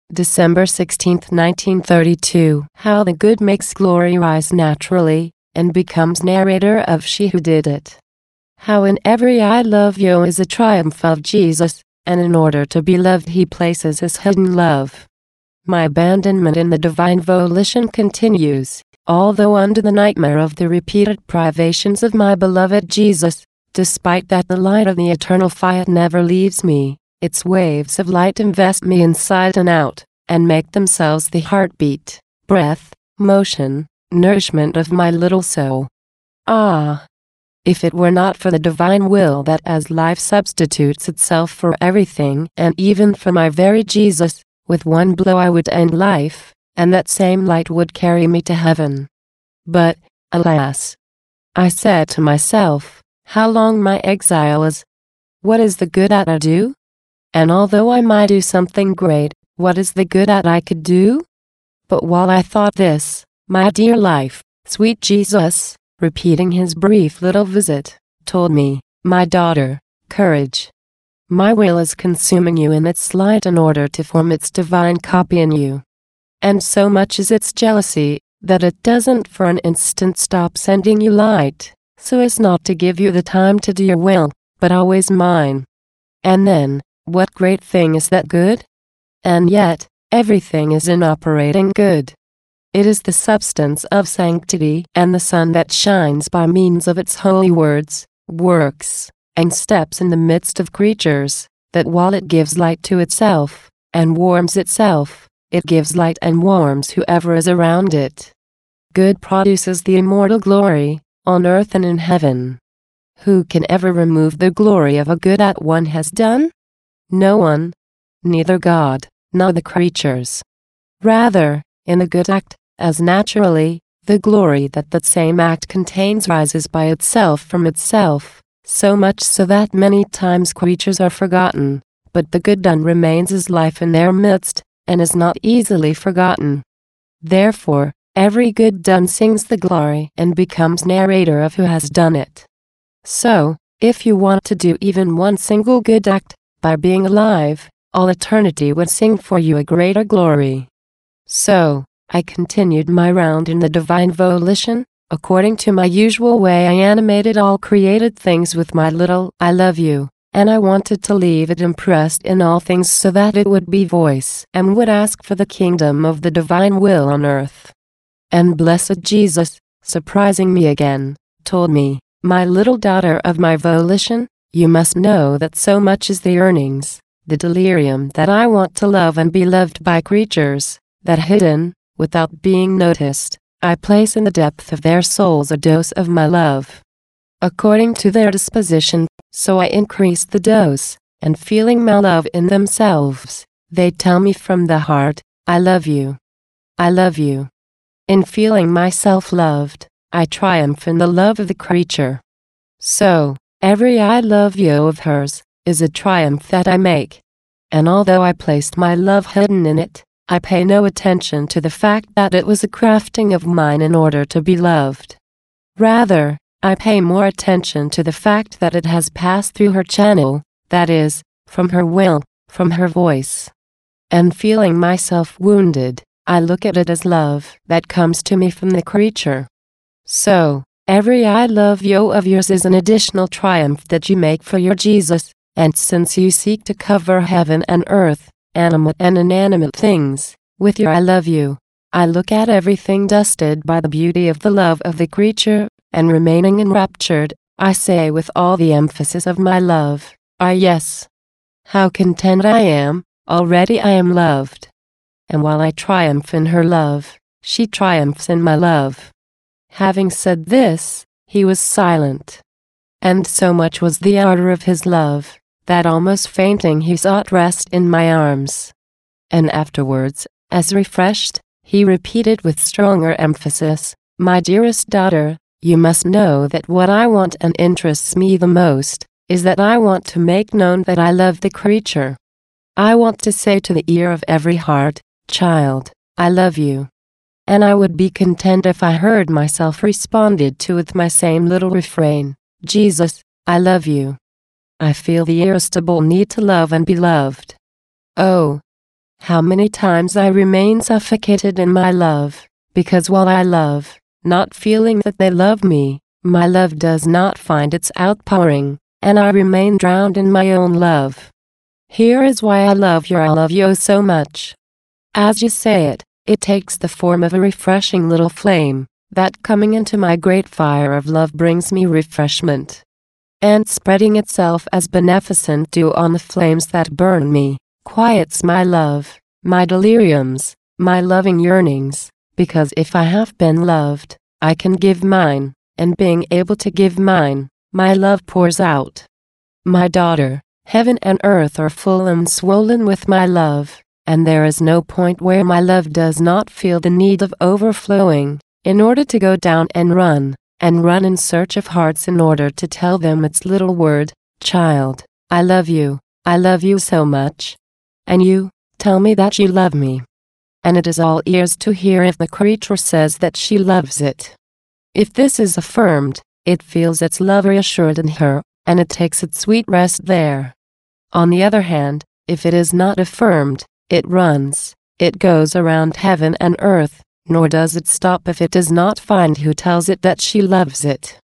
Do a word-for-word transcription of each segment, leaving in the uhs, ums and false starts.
December sixteenth, nineteen thirty-two. How the good makes glory rise naturally, and becomes narrator of she who did it. How in every I love you is a triumph of Jesus, and in order to be loved he places his hidden love. My abandonment in the divine volition continues, although under the nightmare of the repeated privations of my beloved Jesus, despite that the light of the eternal fire never leaves me. Its waves of light invest me inside and out, and make themselves the heartbeat, breath, motion, nourishment of my little soul. Ah! If it were not for the divine will that as life substitutes itself for everything and even for my very Jesus, with one blow I would end life, and that same light would carry me to heaven. But, alas! I said to myself, how long my exile is? What is the good that I do? And although I might do something great, what is the good that I could do? But while I thought this, my dear life, sweet Jesus, repeating his brief little visit, told me, my daughter, courage. My will is consuming you in its light in order to form its divine copy in you. And so much is its jealousy, that it doesn't for an instant stop sending you light, so as not to give you the time to do your will, but always mine. And then, what great thing is that good? And yet, everything is in operating good. It is the substance of sanctity and the sun that shines by means of its holy words, works, and steps in the midst of creatures, that while it gives light to itself, and warms itself, it gives light and warms whoever is around it. Good produces the immortal glory, on earth and in heaven. Who can ever remove the glory of a good that one has done? No one. Neither God, nor the creatures. Rather, in a good act, as naturally, the glory that that same act contains rises by itself from itself, so much so that many times creatures are forgotten, but the good done remains as life in their midst, and is not easily forgotten. Therefore, every good done sings the glory and becomes narrator of who has done it. So, if you want to do even one single good act, by being alive, all eternity would sing for you a greater glory. So, I continued my round in the divine volition. According to my usual way I animated all created things with my little I love you, and I wanted to leave it impressed in all things so that it would be voice and would ask for the kingdom of the divine will on earth. And blessed Jesus, surprising me again, told me, my little daughter of my volition, you must know that so much is the earnings, the delirium that I want to love and be loved by creatures, that hidden, without being noticed, I place in the depth of their souls a dose of my love. According to their disposition, so I increase the dose, and feeling my love in themselves, they tell me from the heart, I love you. I love you. In feeling myself loved, I triumph in the love of the creature. So, every I love you of hers, is a triumph that I make. And although I placed my love hidden in it, I pay no attention to the fact that it was a crafting of mine in order to be loved. Rather, I pay more attention to the fact that it has passed through her channel, that is, from her will, from her voice. And feeling myself wounded, I look at it as love that comes to me from the creature. So, every I love you of yours is an additional triumph that you make for your Jesus, and since you seek to cover heaven and earth, animate and inanimate things, with your I love you, I look at everything dusted by the beauty of the love of the creature, and remaining enraptured, I say with all the emphasis of my love, ah yes. How content I am, already I am loved. And while I triumph in her love, she triumphs in my love. Having said this, he was silent. And so much was the ardor of his love, that almost fainting he sought rest in my arms. And afterwards, as refreshed, he repeated with stronger emphasis, my dearest daughter, you must know that what I want and interests me the most, is that I want to make known that I love the creature. I want to say to the ear of every heart, child, I love you. And I would be content if I heard myself responded to with my same little refrain, Jesus, I love you. I feel the irresistible need to love and be loved. Oh, How many times I remain suffocated in my love, because while I love, not feeling that they love me, my love does not find its outpouring, and I remain drowned in my own love. Here is why I love you I love you so much. As you say it, it takes the form of a refreshing little flame, that coming into my great fire of love brings me refreshment. And spreading itself as beneficent dew on the flames that burn me, quiets my love, my deliriums, my loving yearnings, because if I have been loved, I can give mine, and being able to give mine, my love pours out. My daughter, heaven and earth are full and swollen with my love, and there is no point where my love does not feel the need of overflowing, in order to go down and run, and run in search of hearts in order to tell them its little word, child, I love you, I love you so much. And you, tell me that you love me. And it is all ears to hear if the creature says that she loves it. If this is affirmed, it feels its love reassured in her, and it takes its sweet rest there. On the other hand, if it is not affirmed, it runs, it goes around heaven and earth, nor does it stop if it does not find who tells it that she loves it.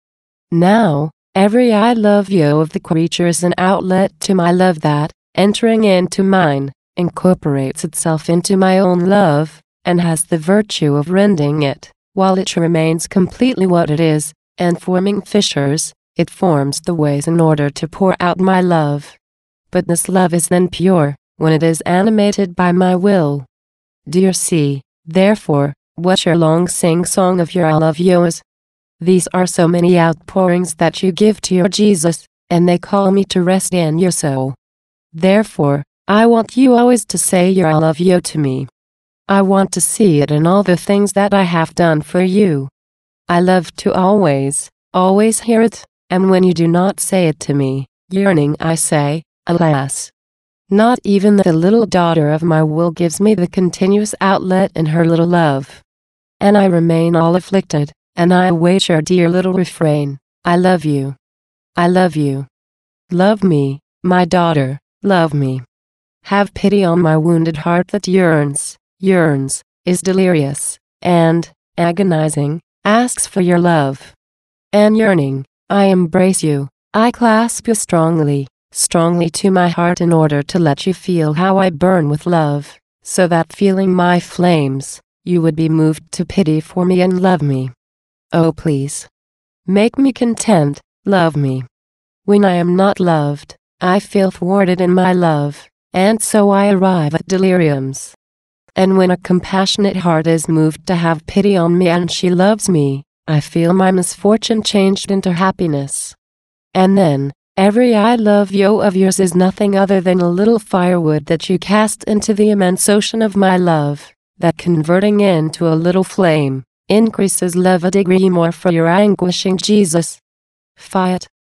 Now, every I love you of the creature is an outlet to my love that, entering into mine, incorporates itself into my own love, and has the virtue of rending it, while it remains completely what it is, and forming fissures, it forms the ways in order to pour out my love. But this love is then pure, when it is animated by my will. Do you see, therefore, what your long sing-song of your I love you is? These are so many outpourings that you give to your Jesus, and they call me to rest in your soul. Therefore, I want you always to say your I love you to me. I want to see it in all the things that I have done for you. I love to always, always hear it, and when you do not say it to me, yearning I say, alas. Not even the little daughter of my will gives me the continuous outlet in her little love. And I remain all afflicted, and I await your dear little refrain, I love you. I love you. Love me, my daughter, love me. Have pity on my wounded heart that yearns, yearns, is delirious, and, agonizing, asks for your love. And yearning, I embrace you, I clasp you strongly, strongly to my heart in order to let you feel how I burn with love, so that feeling my flames, you would be moved to pity for me and love me. Oh please. Make me content, love me. When I am not loved, I feel thwarted in my love, and so I arrive at deliriums. And when a compassionate heart is moved to have pity on me and she loves me, I feel my misfortune changed into happiness. And then, every I love you of yours is nothing other than a little firewood that you cast into the immense ocean of my love, that converting into a little flame, increases love a degree more for your anguishing Jesus. Fiat.